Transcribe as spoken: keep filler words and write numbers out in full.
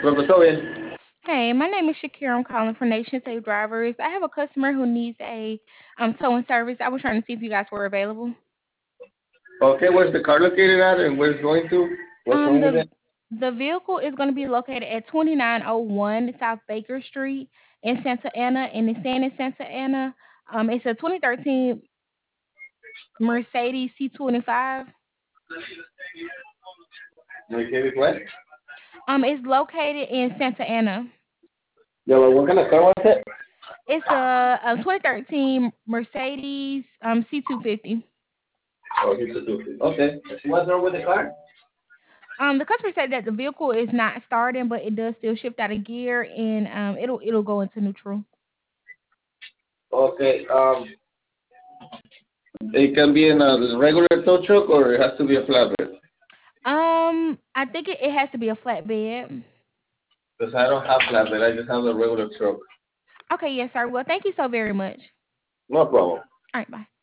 Pronto, ¿todo bien? Hey, my name is Shakira. I'm calling for Nation Safe Drivers. I have a customer who needs a um towing service. I was trying to see if you guys were available. Okay, where's the car located at and where's it going to? What's Um, wrong with the it? the vehicle is going to be located at twenty-nine oh one South Baker Street in Santa Ana, and it's staying in Santa Ana. Um, it's a twenty thirteen Mercedes C twenty-five. Okay, what? Um, it's located in Santa Ana. Yeah, well, what kind of car was it? It's a, a twenty thirteen Mercedes um C two fifty. Oh, he's a stupid. Okay. What's wrong with the car? Um, the customer said that the vehicle is not starting, but it does still shift out of gear, and um, it'll it'll go into neutral. Okay, um, it can be in a regular tow truck or it has to be a flatbed. Um, I think it, it has to be a flatbed. Because I don't have flatbed, I just have a regular truck. Okay, yes, sir. Well, thank you so very much. No problem. All right, bye.